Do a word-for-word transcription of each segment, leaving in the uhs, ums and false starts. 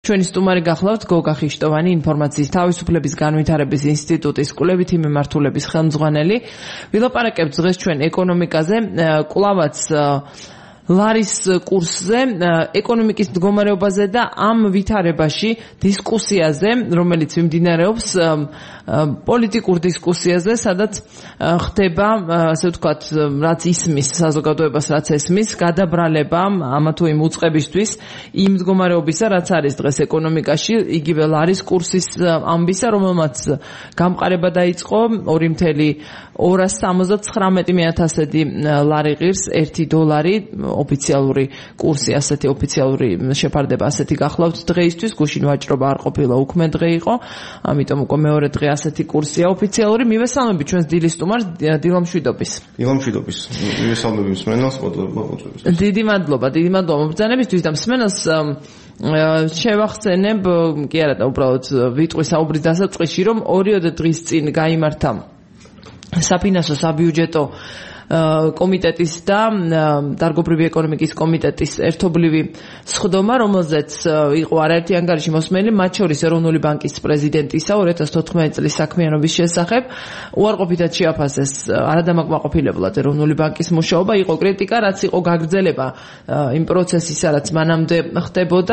ჩვენი სტუმარი გახლავთ გოგა ხიშტოვანი, ინფორმაციის თავისუფლების განვითარების ინსტიტუტის კვლევითი მიმართულების ხელმძღვანელი. ვილაპარაკებთ დღეს ჩვენ ეკონომიკაზე, კვლავაც ლარის კურსზე, ეკონომიკის მდგომარეობაზე და ამ ვითარებაში დისკუსიაზე, რომელიც მიმდინარეობს პოლიტიკურ დისკუსიაზე, სადაც ხდება, ასე ვთქვათ, რაც ისმის საზოგადოებას, რაც ესმის, გადაბრალება ამა თუ იმ უწყებისთვის, იმ მდგომარეობისა, რაც არის დღეს ეკონომიკაში, იგივე ლარის კურსის ამბისა, რომელმაც გამყარება დაიწყო ორი წუთი ორას სამოცდათი ცხრამეტი ათასედი ლარი ღირს ერთი დოლარი, ოფიციალური კურსი, ასეთი ოფიციალური შეფარდება ასეთი გახლავთ დღეისთვის, გუშინ ვაჭრობა არ ყოფილა, უქმე დღე იყო, ამიტომ უკვე მეორე დღე ასეთი კურსია ოფიციალური. მივესალმები ჩვენს დილის სტუმარს, დილა მშვიდობის. დილა მშვიდობის. მივესალმები მსმენელს, მოწვევისთვის. დიდი მადლობა, დიდი მადლობა მობრძანებისთვის და მსმენელს შევახსენებ, კი არა და უბრალოდ ვიტყვი საუბრის დასაწყისში, რომ ორიოდე დღის წინ გაიმართა საფინანსო საბიუჯეტო კომიტეტის და დარგობრივი ეკონომიკის კომიტეტის ერთობლივი სხდომა, რომელზეც იყო არაერთი ანგარიში მოსმენილი, მათ შორის ეროვნული ბანკის პრეზიდენტისა ორი ათას თოთხმეტი წლის საქმიანობის შესახებ. უარყოფითად შეაფასეს არადამაკმაყოფილებლად ეროვნული ბანკის მუშაობა, იყო კრიტიკა, რაც იყო გაგრძელება იმ პროცესისა, რაც მანამდე ხდებოდა.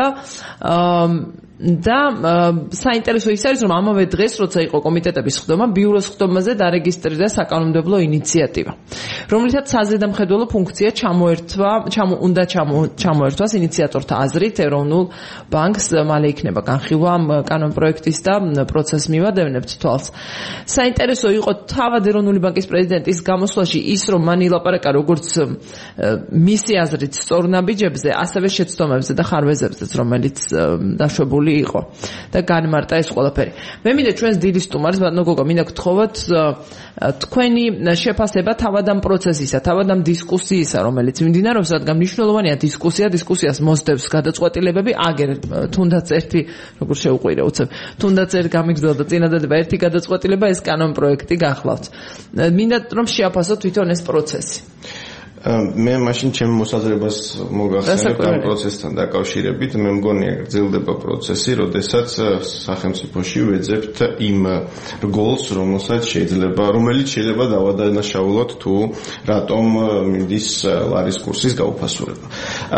და საინტერესო ის არის, რომ ამავე დღეს, როცა იყო კომიტეტების სხდომა, ბიუროს სხდომაზე დარეგისტრირდა საკანონმდებლო ინიციატივა, რომლითაც საზედამხედველო ფუნქცია ჩამოერთვა, ჩამო უნდა ჩამოერთვას ინიციატორთა აზრით ეროვნულ ბანკს, მალე იქნება განხილვა ამ კანონპროექტის და პროცესს მივადევნებთ თვალს. საინტერესო იყო თავად ეროვნული ბანკის პრეზიდენტის გამოსვლაში ის, რომ მან ილაპარაკა როგორც მისი აზრით სწორ ნაბიჯებზე, ასევე შეცდომებზე და ხარვეზებზეც, რომელიც დაშვებული იყო და განმარტა ეს ყველაფერი. მე მინდა ჩვენს დილის სტუმარს, ბატონო გოგო, მინდა გთხოვოთ თქვენი შეფასება თავად ამ პროცესისა, თავად ამ დისკუსიისა, რომელიც მიმდინარეობს, რადგან მნიშვნელოვანია დისკუსია, დისკუსიას მოსდევს გადაწყვეტილებები, აგერ თუნდაც ერთი, როგორ შევუყვირე უცებ, თუნდაც ერთ გამიგზავნა წინადადება ერთი გადაწყვეტილება, ეს კანონპროექტი გახლავთ. მინდა რომ შეაფასოთ თვითონ ეს პროცესი. მე მაშინ ჩემ მოსაზრებას მოგახსენებ ამ პროცესთან დაკავშირებით, მე მგონია გრძელდება პროცესი, როდესაც სახელმწიფოში ვეძებთ იმ რგოლს, რომელსაც შეიძლება, რომელიც შეიძლება დავადანაშაულოთ თუ რატომ მიდის ლარის კურსის გაუფასურება.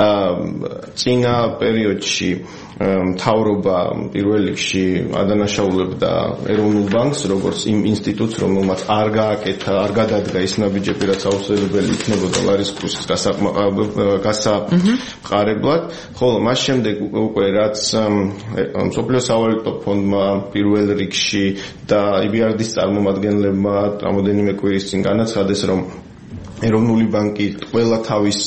წინა პერიოდში მთავრობა პირველ რიგში ადანაშაულებდა ეროვნულ ბანკს, როგორც იმ ინსტიტუტს, რომელმაც არ გააკეთა, არ გადადგა ის ნაბიჯები, რაც აუცილებელი იქნებოდა ლარის კურსის გასაყარებლად, ხოლო მას შემდეგ უკვე რაც მსოფლიო სავალუტო ფონდმა პირველ რიგში და ი ბი არ დის წარმომადგენლებმა რამოდენიმე კვირის წინ განაცხადეს, რომ ეროვნული ბანკი ყველა თავის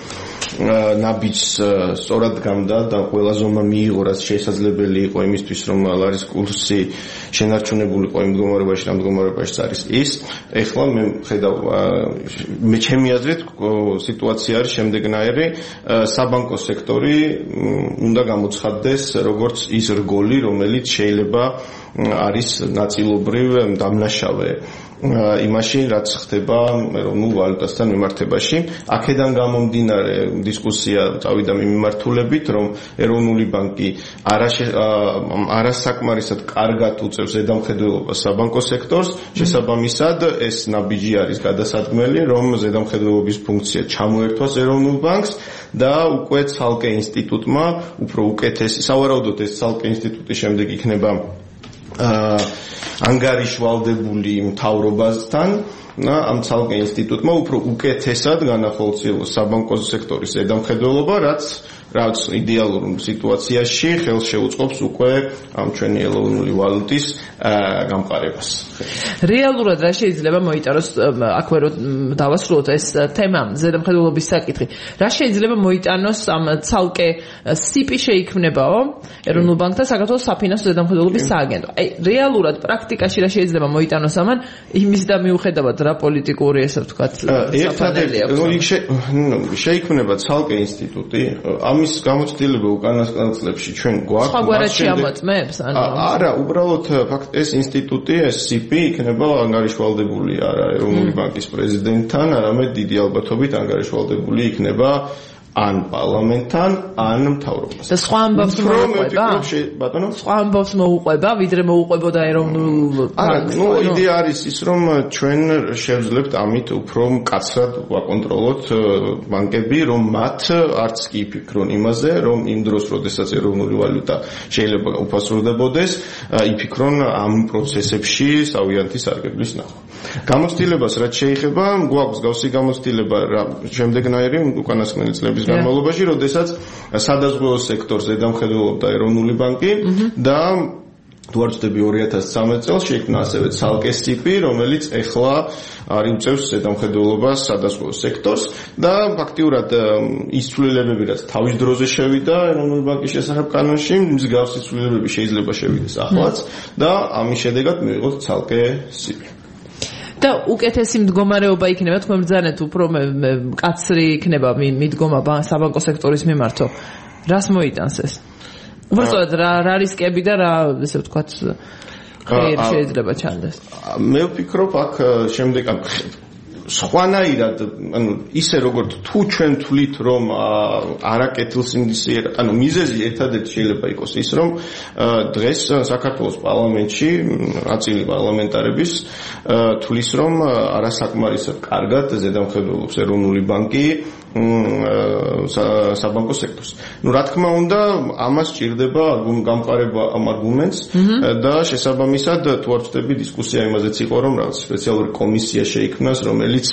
ნაბიჯს სწორად გამდა და ყველა ზომა მიიღო, რაც შესაძლებელი იყო იმისთვის, რომ ლარის კურსი შენარჩუნებულიყო იმ მდგომარეობაში, რა მდგომარეობაში არის ის. ეხლა მე ხედავ, მე ჩემი აზრით სიტუაცია არის შემდეგნაირი, საბანკო სექტორი უნდა გამოცხადდეს როგორც ის რგოლი, რომელიც შეიძლება არის ნაწილობრივ დამნაშავე იმაში, რაც ხდება ეროვნულ ვალუტასთან მიმართებაში. აქედან გამომდინარე დისკუსია წავიდა მიმართულებით, რომ ეროვნული ბანკი არასაკმარისად კარგად უწევს ზედამხედველობას საბანკო სექტორს, შესაბამისად ეს ნაბიჯი არის გადასადგმელი, რომ ზედამხედველობის ფუნქცია ჩამოერთვას ეროვნულ ბანკს და უკვე ცალკე ინსტიტუტმა, უფრო უკეთესი, სავარაუდოდ ეს ცალკე ინსტიტუტი შემდეგ იქნება ანგარიშვალდებული მთავრობასთან და ამ ცალკე ინსტიტუტმა უფრო უკეთესად განახორციელოს საბანკო სექტორის ზედამხედველობა, რაც რაც იდეალურ სიტუაციაში ხელს შეუწყობს უკვე ამ ჩვენი ეროვნული ვალუტის გამყარებას. რეალურად რა შეიძლება მოიტანოს, აქვე რომ დავასრულოთ ეს თემა, ზედამხედველობის საკითხი, რა შეიძლება მოიტანოს ამ ცალკე სიპი შეიქმნებაო ეროვნულ ბანკთან საქართველოს საფინანსო ზედამხედველობის სააგენტო. აი რეალურად პრაქტიკაში რა შეიძლება მოიტანოს ამან, იმის და მიუხედავად რა პოლიტიკური, ესე ვთქვათ, საფანელი აქვს. შეიქმნება ცალკე ინსტიტუტი, ამის გამოცდილება უკანასკნელ წლებში ჩვენ გვაქვს. სხვაგვარად შეამოწმებს? არა, უბრალოდ ფაქტ ეს ინსტიტუტი, ეს სი პი იქნება ანგარიშვალდებული არა ეროვნული ბანკის პრეზიდენტთან, არამედ დიდი ალბათობით ანგარიშვალდებული იქნება ან პარლამენტთან, ან მთავრობას. და სხვა ამბავს მოუყვება? ბატონო? სხვა ამბავს მოუყვება, ვიდრე მოუყვებოდა ეროვნულ ბანკს. ნუ იდეა არის ის, რომ ჩვენ შევძლებთ ამით უფრო მკაცრად ვაკონტროლოთ ბანკები, რომ მათ არც კი იფიქრონ იმაზე, რომ იმ დროს, როდესაც ეროვნული ვალუტა შეიძლება უფასროდებოდეს, იფიქრონ ამ პროცესებში სავიანთი სარგებლის ნახვა. გამოცდილებას რაც შეეხება, გვაქვს გავსი გამოცდილება შემდეგნაირი უკანასკნელი წლების განმავლობაში, როდესაც სადაზღვეო სექტორს ზედამხედველობდა ეროვნული ბანკი და თუ არ ვცდები ორი ათას ცხრამეტ წელს შეიქმნა ასევე ცალკე სიპი, რომელიც ეხლა არ იწევს ზედამხედველობას სადაზღვეო სექტორს და ფაქტიურად ის ცვლილებები, რაც თავის დროზე შევიდა ეროვნული ბანკის შესახებ კანონში, მსგავსი ცვლილებები შეიძლება შევიდეს ახლაც და ამის შედეგად მივიღოთ ცალკე სიპი. და უკეთესი მდგომარეობა იქნება, თქვენ ბრძანეთ უფრო მკაცრი იქნება მიდგომა საბანკო სექტორის მიმართო. რას მოიტანს ეს? უბრალოდ რა რა რისკები და რა ესე ვთქვათ ხეირ შეიძლება ჩანდეს. მე ვფიქრობ აქ შემდეგ ამ სხვანაირად, ანუ ისე როგორც თუ ჩვენ თვლით, რომ არაკეთილს ინდისიერა, ანუ მიზეზი ერთადერთი შეიძლება იყოს ის, რომ დღეს საქართველოს პარლამენტში აწილი პარლამენტარების თვლის, რომ არასაკმარისად კარგად ზედამხედველობს ეროვნული ბანკი საბანკო სექტორს. ნუ რა თქმა უნდა, ამას ჭირდება გამყარება ამ არგუმენტს და შესაბამისად თუ არ ვწდები დისკუსია იმაზეც იყო, რომ რაღაც სპეციალური კომისია შეიქმნას, რომელიც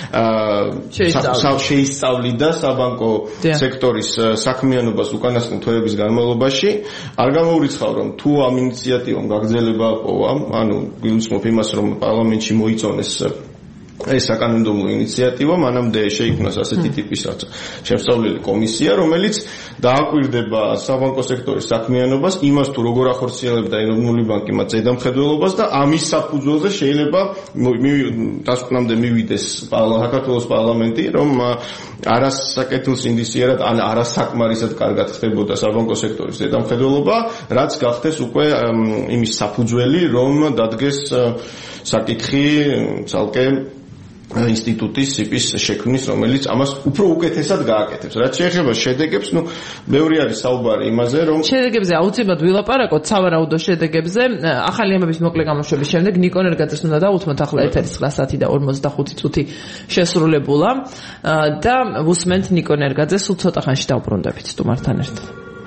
შეისწავლიდა საბანკო სექტორის საქმიანობას უკანასკნელ თვეების განმავლობაში. არ გამოურიცხავ, რომ თუ ამ ინიციატივამ გაგრძელება ჰპოვა, ანუ გულისხმობ იმას, რომ პარლამენტში მოიწონეს ეს საკანონმდებლო ინიციატივა, მანამდე შეიქმნას ასეთი ტიპის შემსწავლელი კომისია, რომელიც დააკვირდება საბანკო სექტორის საქმიანობას, იმას თუ როგორ ახორციელებდა ეროვნული ბანკი მათ ზედამხედველობას და ამის საფუძველზე შეიძლება დასკვნამდე მივიდეს საქართველოს პარლამენტი, რომ არასაკეთილს ინდისიერად ან არასაკმარისად კარგად ხდებოდა საბანკო სექტორის ზედამხედველობა, რაც გახდეს უკვე იმის საფუძველი, რომ დადგეს საკითხი ცალკე ინსტიტუტის სიპის შექმნის, რომელიც ამას უფრო უკეთესად გააკეთებს. რაც შეეხება შედეგებს, ნუ ბევრი არის საუბარი იმაზე, რომ შედეგებზე აუცილებლად ვილაპარაკოთ, სავარაუდო შედეგებზე. ახალი ამბების მოკლე გამოშვების შემდეგ ნიკონ ერგაძეს უნდა დავუთმოთ ახლა ეთერის ცხრა საათი და ორმოცდახუთი წუთი შესრულებულა და ვუსმენთ ნიკონ ერგაძეს, სულ ცოტა ხანში დავბრუნდებით სტუმართან ერთად.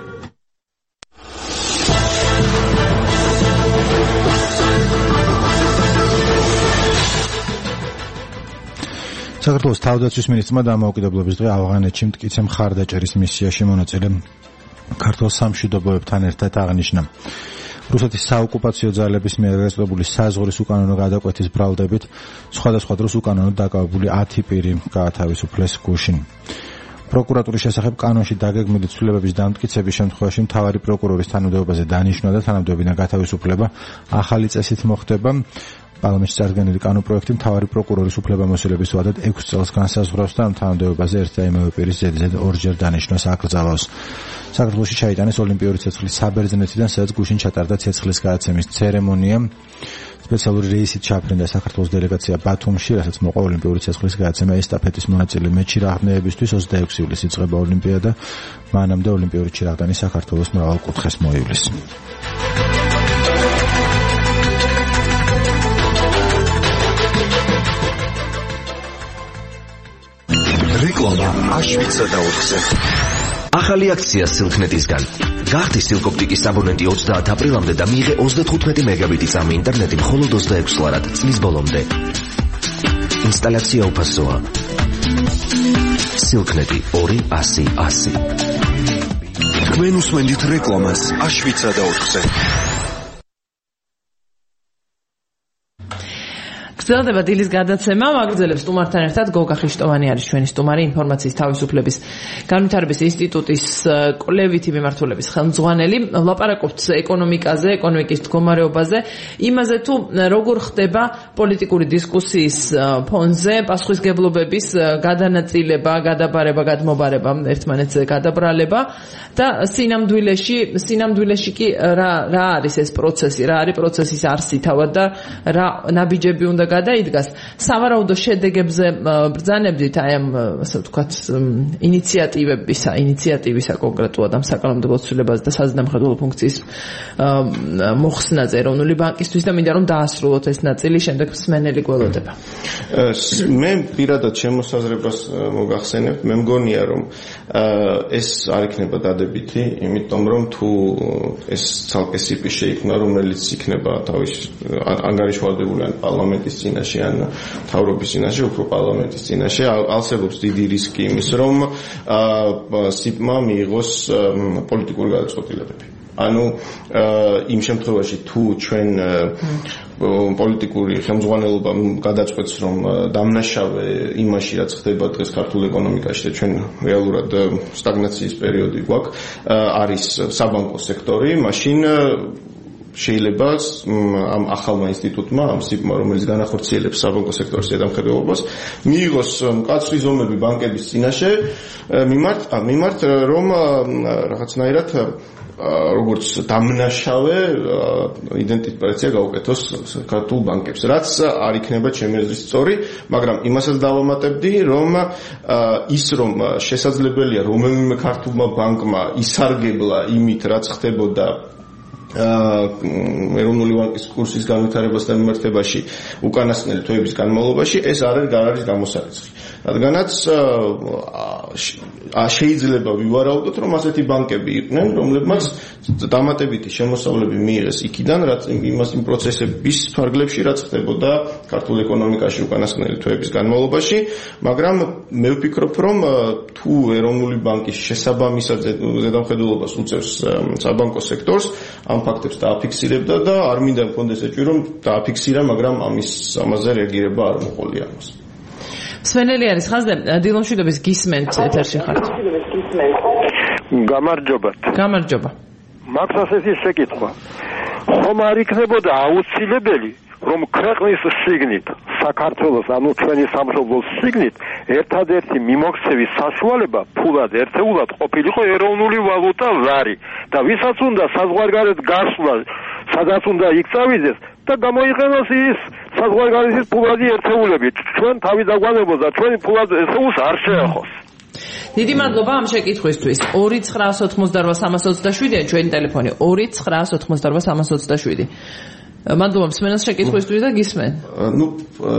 საქართველოს თავდაცვის მინისტრმა დამოუკიდებლობის დღე ავღანეთში მტკიცე მხარდაჭერის მისიაში მონაწილე ქართულ სამშვიდობოებთან ერთად აღნიშნა. რუსეთის საოკუპაციო ძალების მიერ რესტრებული საზღვრის უკანონო გადაკვეთის ბრალდებით სხვადასხვა დროს უკანონოდ დაკავებული ათი პირი გაათავისუფლეს გუშინ. პროკურატურის შესახებ კანონში დაგეგმილი ცვლილებების დამტკიცების შემთხვევაში მთავარი პროკურორის თანამდებობაზე დანიშნვა და თანამდებობიდან გათავისუფლება ახალი წესით მოხდება. პარლამენტში წარდგენილი კანონპროექტი მთავარი პროკურორის უფლებამოსილების ვადად ექვს წელს განსაზღვრავს და ამ თანამდებობაზე ერთ და იმავე პირის ზედიზედ ორჯერ დანიშნვას აკრძალავს. საქართველოში ჩაიტანეს ოლიმპიური ცეცხლის საბერძნეთიდან, სადაც გუშინ ჩატარდა ცეცხლის გადაცემის ცერემონია. სპეციალური რეისით ჩაფრინდა საქართველოს დელეგაცია ბათუმში, რასაც მოყვა ოლიმპიური ცეცხლის გადაცემა ესტაფეტის მონაწილე მეჩირაღნეებისთვის. ოცდაექვსი ივლისს იწყება ოლიმპიადა, მანამდე ოლიმპიური ჩირაღდანი საქართველოს მრავალ კუთხეს მოივლის. რეკლამა აშვიცა და ოთხზე. ახალი აქცია სილქნეტისგან. გახდი სილკოპტიკის აბონენტი ოცდაათი აპრილამდე და მიიღე ოცდათხუთმეტი მეგაბიტი წამი ინტერნეტი მხოლოდ ოცდაექვსი ლარად წლის ბოლომდე. ინსტალაცია უფასოა. სილქნეტი ორი ასი ასი. თქვენ უსმენთ რეკლამას აშვიცა და ოთხზე. გრძელდება დილის გადაცემა, მაგრძელებს სტუმართან ერთად გოგა ხიშტოვანი არის ჩვენი სტუმარი, ინფორმაციის თავისუფლების განვითარების ინსტიტუტის კვლევითი მიმართულების ხელმძღვანელი. ვლაპარაკობთ ეკონომიკაზე, ეკონომიკის მდგომარეობაზე, იმაზე თუ როგორ ხდება პოლიტიკური დისკუსიის ფონზე პასუხისგებლობების გადანაწილება, გადაბარება, გადმობარება, ერთმანეთზე გადაბრალება და სინამდვილეში, სინამდვილეში კი რა რა არის ეს პროცესი, რა არის პროცესის არსი თავად და რა ნაბიჯები უნდა გადაიდგას. სავარაუდო შედეგებზე ბრძანებდით აი ამ ასე ვთქვათ ინიციატივებისა, ინიციატივისა კონკრეტულად ამ საკანონმდებლო ცვლილებაზე და საზრდამხედველო ფუნქციის მოხსნაზე ეროვნული ბანკისთვის და მინდა რომ დაასრულოთ ეს ნაწილი, შემდეგ მსმენელი გველოდება. მე პირადად შემოსაზრებას მოგახსენებთ, მე მგონია რომ ეს არ იქნება დადებითი, იმიტომ რომ თუ ეს ცალკე სიპი შეიქმნა, რომელიც იქნება თავის ანგარიშვალდებული ან პარლამენტის წინაშე ან მთავრობის წინაშე, უფრო პარლამენტის წინაშე, არსებობს დიდი რისკი იმის, რომ სიპმა მიიღოს პოლიტიკური გადაწყვეტილებები. ანუ იმ შემთხვევაში თუ ჩვენ პოლიტიკური ხელმძღვანელობა გადაწყვეტს რომ დამნაშავე იმაში რაც ხდება დღეს ქართულ ეკონომიკაში და ჩვენ რეალურად სტაგნაციის პერიოდი გვაქვს არის საბანკო სექტორი, მაშინ შეიძლება ამ ახალმა ინსტიტუტმა, ამ სიპმა, რომელიც განახორციელებს საბანკო სექტორის ზედამხედველობას, მიიღოს მკაცრი ზომები ბანკების წინაშე, მიმართ, მიმართ რომ რაღაცნაირად როგორც დამნაშავე იდენტიფიკაცია გაუკეთოს ქართულ ბანკებს, რაც არ იქნება ჩემი აზრით სწორი, მაგრამ იმასაც დავამატებდი, რომ ის რომ შესაძლებელია რომელიმე ქართულმა ბანკმა ისარგებლა იმით, რაც ხდებოდა ეროვნული ბანკის კურსის განვითარებასთან მიმართებაში უკანასკნელი თვეების განმავლობაში, ეს არ არის გამოსარიცხი. რადგანაც შეიძლება ვივარაუდოთ, რომ ასეთი ბანკები იყვნენ, რომლებმაც დამატებითი შემოსავლები მიიღეს იქიდან, რაც იმას იმ პროცესების ფარგლებში, რაც ხდებოდა ქართულ ეკონომიკაში უკანასკნელი თვეების განმავლობაში, მაგრამ მე ვფიქრობ, რომ თუ ეროვნული ბანკის შესაბამისად ზედამხედველობას უწევს საბანკო სექტორს, ამ ფაქტებს დააფიქსირებდა და არ მინდა მქონდეს ეჭვი, რომ დააფიქსირა, მაგრამ ამის ამაზე რეაგირება არ მოყოლია ამას. მსმენელი არის ხაზზე, დილომშვიდობის გისმენთ ეთერში ხართ. გამარჯობათ. გამარჯობა. მაქვს ასეთი შეკითხვა. ხომ არ იქნებოდა აუცილებელი, რომ ქვეყნის სიგნით, საქართველოს, ანუ ჩვენი სამშობლოს სიგნით, ერთადერთი მიმოქცევის საშუალება ფულად ერთეულად ყოფილიყო ეროვნული ვალუტა ლარი და ვისაც უნდა საზღვარგარეთ გასვლა, სადაც უნდა იქ წავიდეს და გამოიყენოს ის საზღვარგარეთის ფულადი ერთეულები. ჩვენ თავი დაგვანებოს და ჩვენი ფულად ერთეულს არ შეეხოს. დიდი მადლობა ამ შეკითხვისთვის. ორი ცხრაას ოთხმოცდარვა სამას ოცდაშვიდია ჩვენი ტელეფონი. ორი ცხრაას ოთხმოცდარვა სამას ოცდაშვიდი. მადლობა მსმენელს შეკითხვისთვის და გისმენ. ნუ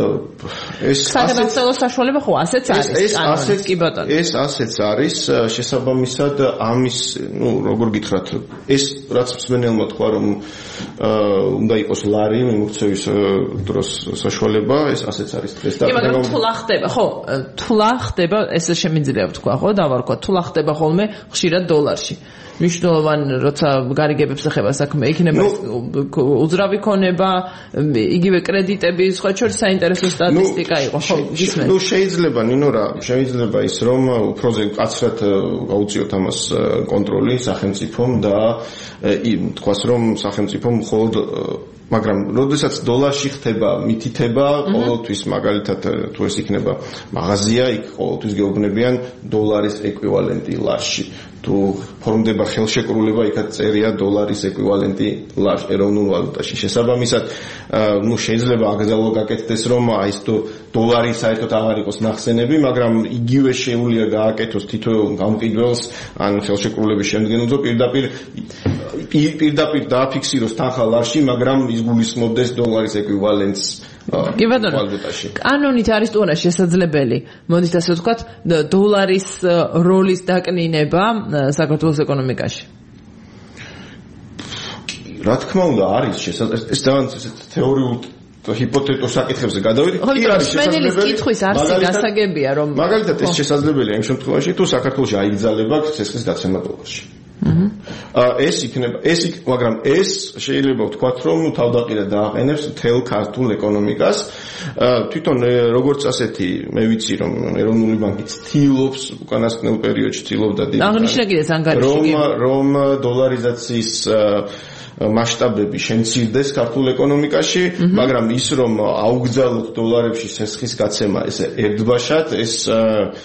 ეს საგამოწევო საშუალება ხო ასეც არის. ეს ასეც კი ბატონო. ეს ასეც არის შესაბამისად ამის, ნუ როგორ გითხრათ, ეს რაც მსმენელმა თქვა რომ უნდა იყოს ლარი მიმოქცევის დროს საშუალება, ეს ასეც არის დღეს და მაგრამ თულა ხდება, ხო, თულა ხდება, ესე შემიძლია ვთქვა, ხო, დავარქვა, თულა ხდება ხოლმე ხშირად დოლარში. მნიშვნელოვანი როცა გარიგებებს ეხება საქმე, იქნება უძრავი ქონება, იგივე კრედიტები, სხვა შორის საინტერესო სტატისტიკა იყო, ხო, გისმენთ. ნუ შეიძლება, ნინო რა, შეიძლება ის რომ უფროზე კაცრად გაუწიოთ ამას კონტროლი სახელმწიფომ და თქვას რომ სახელმწიფომ მხოლოდ მაგრამ როდესაც დოლარში ხდება მითითება, ყოველთვის მაგალითად თუ ეს იქნება მაღაზია, იქ ყოველთვის გეუბნებიან დოლარის ეკვივალენტი ლარში. თუ ფორმდება ხელშეკრულება, იქაც წერია დოლარის ეკვივალენტი ლარში ეროვნულ ვალუტაში. შესაბამისად, ნუ შეიძლება აკრძალვა გაკეთდეს, რომ აი ეს დოლარი საერთოდ აღარ იყოს ნახსენები, მაგრამ იგივე შეუძლია გააკეთოს თითოეულ გამყიდველს ან ხელშეკრულების შემდგენელზე პირდაპირ პირდაპირ დააფიქსიროს თანხა ლარში, მაგრამ ის გულისხმობდეს დოლარის ეკვივალენტს. კი ბატონო, კანონით არის თუ არა შესაძლებელი, მოდით ასე ვთქვათ, დოლარის როლის დაკნინება საქართველოს ეკონომიკაში? რა თქმა უნდა არის შესაძლებელი, ეს ძალიან თეორიულ ჰიპოთეტურ საკითხებზე გადავიდით. კი არის შესაძლებელი. კითხვის არსი გასაგებია, რომ მაგალითად ეს შესაძლებელია იმ შემთხვევაში, თუ საქართველოში აიგზავნება ცესხის გაცემა დოლარში. ეს იქნება, ეს იქ, მაგრამ ეს შეიძლება ვთქვათ, რომ თავდაყირად დააყენებს მთელ ქართულ ეკონომიკას. თვითონ როგორც ასეთი, მე ვიცი, რომ ეროვნული ბანკი ცდილობს უკანასკნელ პერიოდში ცდილობდა დიდი აღნიშნა კიდეც ანგარიში, რომ რომ დოლარიზაციის მასშტაბები შემცირდეს ქართულ ეკონომიკაში, მაგრამ ის რომ აუგზავნოთ დოლარებში ცესხის გაცემა, ესე ერთბაშად ეს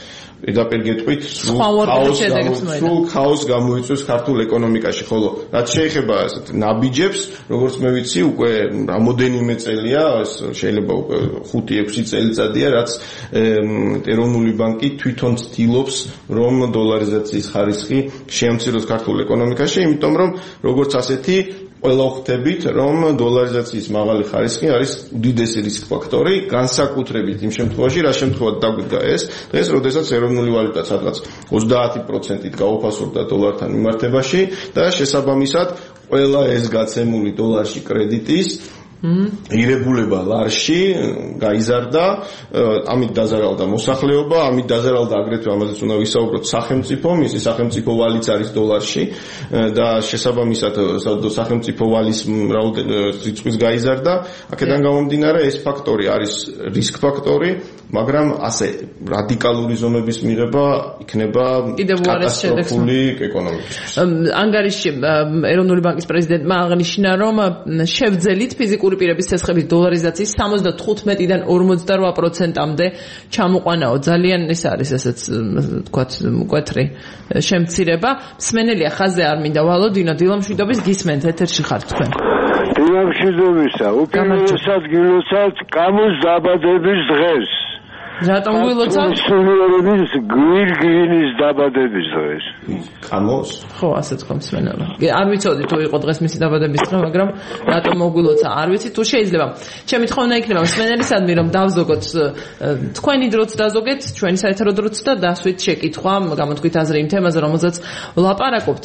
პირდაპირ გეტყვით, სულ ქაოსს გამოიწვევს ქართულ ეკონომიკაში, ხოლო რაც შეეხება ასეთ ნაბიჯებს, როგორც მე ვიცი, უკვე რამოდენიმე წელია, შეიძლება უკვე ხუთი ექვსი წელიწადია, რაც ეროვნული ბანკი თვითონ ცდილობს, რომ დოლარიზაციის ხარისხი შეამციროს ქართულ ეკონომიკაში, იმიტომ რომ როგორც ასეთი ყველა ხვდებით, რომ დოლარიზაციის მაღალი ხარისხი არის უდიდესი რისკ ფაქტორი, განსაკუთრებით იმ შემთხვევაში, რა შემთხვევაში დაგვიდგა ეს, დღეს, როდესაც ეროვნული ვალუტა სადღაც ოცდაათი პროცენტით გაუფასურდა დოლართან მიმართებაში და შესაბამისად ყველა ეს გაცემული დოლარში კრედიტის ირებულება ლარში გაიზარდა, ამით დაზარალდა მოსახლეობა, ამით დაზარალდა აგრეთვე ამაზეც უნდა ვისაუბროთ სახელმწიფო, მისი სახელმწიფო ვალიც არის დოლარში და შესაბამისად სახელმწიფო ვალის რიცხვიც გაიზარდა. აქედან გამომდინარე ეს ფაქტორი არის რისკ ფაქტორი, მაგრამ ასე რადიკალური ზომების მიღება იქნება კატასტროფული ეკონომიკისთვის. ანგარიში ეროვნული ბანკის პრეზიდენტმა აღნიშნა, რომ შევძელით ფიზიკური პირების ცეცხლების დოლარიზაციის სამოცდათხუთმეტიდან ორმოცდარვა პროცენტამდე ჩამოყვანაო. ძალიან ეს არის ესეც თქვათ მკვეთრი შემცირება. მსმენელია ხაზზე არ მინდა ვალოდინო დილამშვიდობის გისმენთ ეთერში ხართ თქვენ. დილამშვიდობისა, უპირველესად გილოცავთ კამუს დაბადების დღეს. რატომ გილოცავთ? სულიერების გვირგვინის დაბადების დღეს. კამოს? ხო, ასე თქვა მსმენელმა. არ ვიცოდი თუ იყო დღეს მისი დაბადების დღე, მაგრამ რატომ მოგვილოცა, არ ვიცი, თუ შეიძლება. ჩემი თხოვნა იქნება მსმენელისადმი, რომ დავზოგოთ თქვენი დროც დაზოგეთ, ჩვენი საეთერო დროც და დასვით შეკითხვა, გამოთქვით აზრი იმ თემაზე, რომელზეც ვლაპარაკობთ.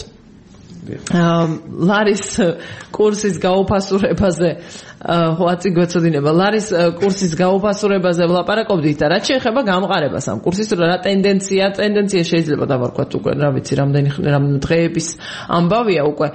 ლარის კურსის გაუფასურებაზე ხოაცი გვეცოდინება ლარის კურსის გაუფასურებაზე ვლაპარაკობდით და რაც შეეხება გამყარებას ამ კურსის რა ტენდენცია ტენდენცია შეიძლება დავარქვათ უკვე რა ვიცი რამდენი რამდენი დღეების ამბავია უკვე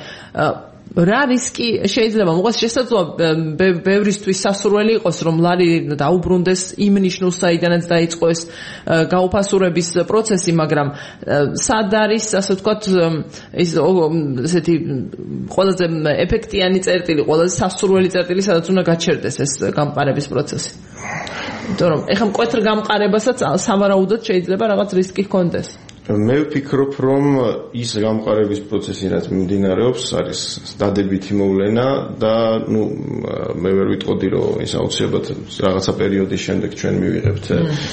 რა რისკი შეიძლება მოყვეს შესაძლოა ბევრისთვის სასურველი იყოს რომ ლარი დაუბრუნდეს იმ ნიშნულს საიდანაც დაიწყო ეს გაუფასურების პროცესი მაგრამ სად არის ასე ვთქვათ ის ესეთი ყველაზე ეფექტიანი წერტილი ყველაზე სასურველი წერტილი სადაც უნდა გაჩერდეს ეს გამყარების პროცესი იმიტომ რომ ეხლა მკვეთრ გამყარებასაც სავარაუდოდ შეიძლება რაღაც რისკი ჰქონდეს მე ვფიქრობ რომ ის გამყარების პროცესი რაც მიმდინარეობს არის დადებითი მოვლენა და ნუ მე ვერ ვიტყოდი რომ ის აუცილებლად რაღაცა პერიოდის შემდეგ ჩვენ მივიღებთ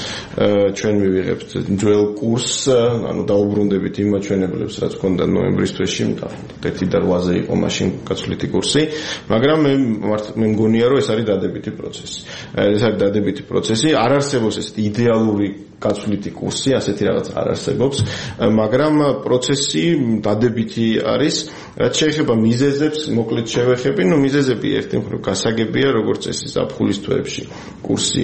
ჩვენ მივიღებთ ძველ კურსს ანუ დაუბრუნდებით იმ მაჩვენებლებს რაც ჰქონდა ნოემბრის თვეში ერთი და რვაზე იყო მაშინ გაცვლითი კურსი მაგრამ მე მე მგონია რომ ეს არის დადებითი პროცესი ეს არის დადებითი პროცესი არ არსებობს ეს იდეალური გაცვლითი კურსი ასეთი რაღაც არ არსებობს მაგრამ პროცესი დადებითი არის რაც შეეხება მიზეზებს მოკლედ შევეხები ნუ მიზეზები ერთი მხრივ გასაგებია როგორც ეს ზაფხულის თვეებში კურსი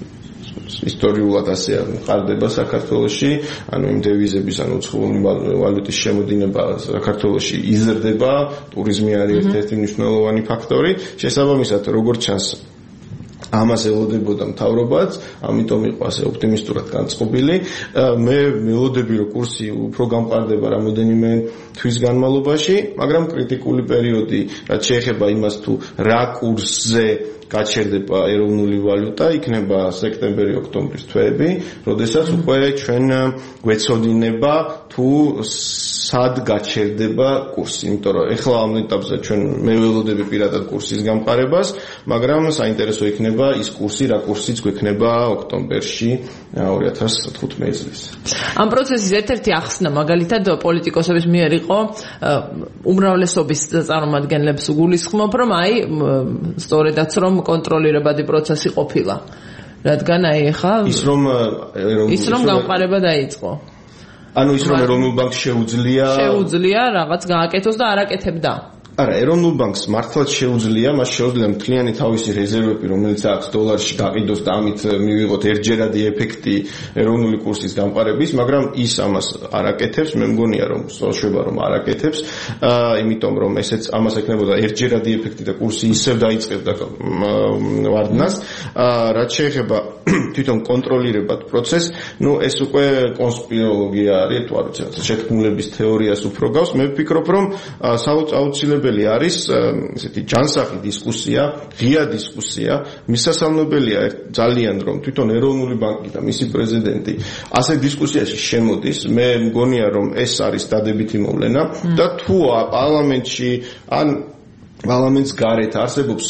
ისტორიულად ასე ყარდება საქართველოში ანუ იმ დევიზების ანუ უცხოური ვალუტის შემოდინება საქართველოში იზრდება ტურიზმი არის ერთ-ერთი მნიშვნელოვანი ფაქტორი შესაბამისად როგორც ჩანს ამას ელოდებოდა მთავრობაც, ამიტომ იყო ასე ოპტიმისტურად განწყობილი. მე მელოდები რომ კურსი უფრო გამყარდება რამოდენიმე თვის განმავლობაში, მაგრამ კრიტიკული პერიოდი, რაც შეეხება იმას თუ რა კურსზე გაჩერდება ეროვნული ვალუტა, იქნება სექტემბერი-ოქტომბრის თვეები, როდესაც უკვე ჩვენ გვეცოდინება თუ სად გაჩერდება კურსი, იმიტომ რომ ეხლა ამ ეტაპზე ჩვენ მე ველოდები პირადად კურსის გამყარებას, მაგრამ საინტერესო იქნება ის კურსი, რა კურსიც გვექნება ოქტომბერში ორი ათას თხუთმეტი წლის. ამ პროცესის ერთ-ერთი ახსნა მაგალითად პოლიტიკოსების მიერ იყო უმრავლესობის წარმომადგენლებს გულისხმობ, რომ აი სწორედაც რომ კონტროლირებადი პროცესი ყოფილა. რადგან აი ხა ის რომ ის რომ გამყარება დაიწყო. ანუ ის რომ ეროვნულ ბანკს შეუძლია შეუძლია რაღაც გააკეთოს და არ აკეთებდა. არა, ეროვნულ ბანკს მართლაც შეუძლია, მას შეუძლია მთლიანი თავისი რეზერვები, რომელიც აქვს დოლარში გაყიდოს და ამით მივიღოთ ერთჯერადი ეფექტი ეროვნული კურსის გამყარების, მაგრამ ის ამას არ აკეთებს, მე მგონია რომ სწორდება რომ არ აკეთებს, იმიტომ რომ ესეც ამას ეკნებოდა ერთჯერადი ეფექტი და კურსი ისევ დაიწყებდა ვარდნას, რაც შეეხება თვითონ კონტროლირებად პროცესს, ნუ ეს უკვე კონსპიროლოგია არის, თუ არ ვიცი, შეთქმულების თეორიას უფრო გავს, მე ვფიქრობ რომ საუცხოო მისასალმებელი არის ესეთი ჯანსაღი დისკუსია, ღია დისკუსია. მისასალმებელია ძალიან რომ თვითონ ეროვნული ბანკი და მისი პრეზიდენტი ასე დისკუსიაში შემოდის. მე მგონია რომ ეს არის დადებითი მოვლენა და თუ პარლამენტში ან პარლამენტს გარეთ არსებობს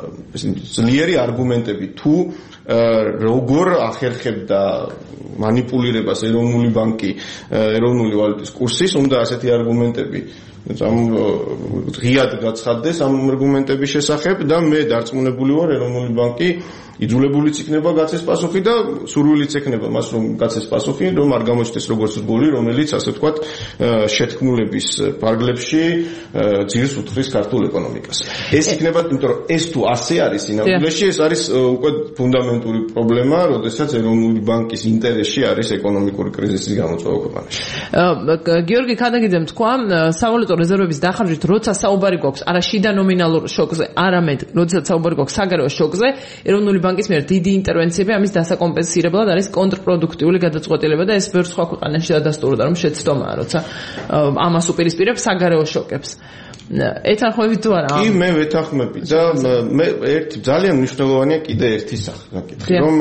ძლიერი არგუმენტები თუ როგორ ახერხებდა манипулირებას ეროვნული ბანკი ეროვნული ვალუტის კურსის, უნდა ასეთი არგუმენტები ამ ღიად გაცხადდეს ამ არგუმენტების შესახებ და მე დარწმუნებული ვარ ეროვნული ბანკი იძულებულიც იქნება გაცეს პასუხი და სურვილიც ექნება მას რომ გაცეს პასუხი, რომ არ გამოჩნდეს როგორც რგოლი, რომელიც ასე ვთქვათ შეთქმულების ფარგლებში ძირს უთხრის ქართულ ეკონომიკას. ეს იქნება, იმიტომ რომ ეს თუ ასე არის სინამდვილეში, ეს არის უკვე ფუნდამენტური პრობლემა, როდესაც ეროვნული ბანკის ინტერესში არის ეკონომიკური კრიზისის გამოწვევა ქვეყანაში. გიორგი ქადაგიძემ თქვა, სავალუტო რეზერვების დახარჯვით, როცა საუბარი გვაქვს არა შიდა ნომინალურ შოკზე, არამედ როდესაც საუბარი გვაქვს საგარეო შოკზე, ეროვნული ბანკის მიერ დიდი ინტერვენციები ამის დასაკომპენსირებლად არის კონტრპროდუქტიული გადაწყვეტილება და ეს ბევრ სხვა ქვეყანაში დადასტურდა რომ შეცდომაა, როცა ამას უპირისპირებს საგარეო შოკებს. ეთანხმებით თუ არა? კი, მე ვეთანხმები და მე ერთი ძალიან მნიშვნელოვანია კიდე ერთი საკითხი, რომ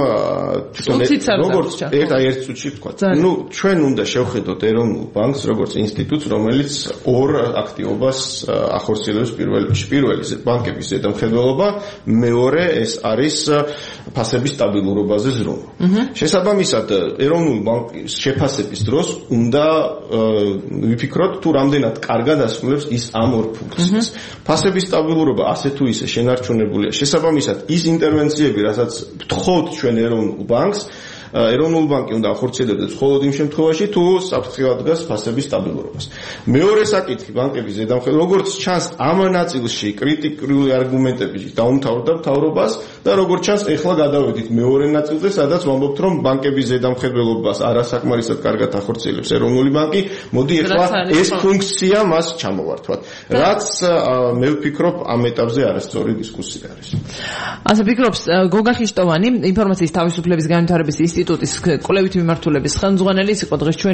როგორც ერთ აი ერთ წუთში ვთქვა. ნუ ჩვენ უნდა შევხედოთ ეროვნულ ბანკს როგორც ინსტიტუტს, რომელიც ორ აქტივობას ახორციელებს პირველ რიგში. პირველი ბანკების ზედამხედველობა, მეორე ეს არის ფასების სტაბილურობაზე ზრუნვა. შესაბამისად, ეროვნული ბანკის შეფასების დროს უნდა ვიფიქროთ თუ რამდენად კარგად ასრულებს ის ამ ორ ფუნქციას. ფასების სტაბილურობა ასე თუ ისე შენარჩუნებულია. შესაბამისად, ის ინტერვენციები, რასაც ვთხოვთ ჩვენ ეროვნულ ბანკს, ეროვნული ბანკი უნდა ახორციელებდეს მხოლოდ იმ შემთხვევაში, თუ საფრთხე ადგენს ფასების სტაბილურობას. მეორე საკითხი, ბანკების ზედამხედველობა, როგორც ჩანს, ამ ნაწილში კრიტიკული არგუმენტები დაუმთავრდა მთავრობას და როგორც ჩანს, ეხლა გადავედით მეორე ნაწილზე, სადაც ვამბობთ, რომ ბანკების ზედამხედველობას არასაკმარისად კარგად ახორციელებს ეროვნული ბანკი. მოდი ეხლა ეს ფუნქცია მას ჩამოვართვათ. რაც მე ვფიქრობ, ამ ეტაპზე არასწორი დისკუსია არის. ასე ფიქრობს გოგა ხიშტოვანი, ინფორმაციის თავისუფლების განვითარების ინსტიტუტის კვლევითი მიმართულების ხელმძღვანელი, იყო დღეს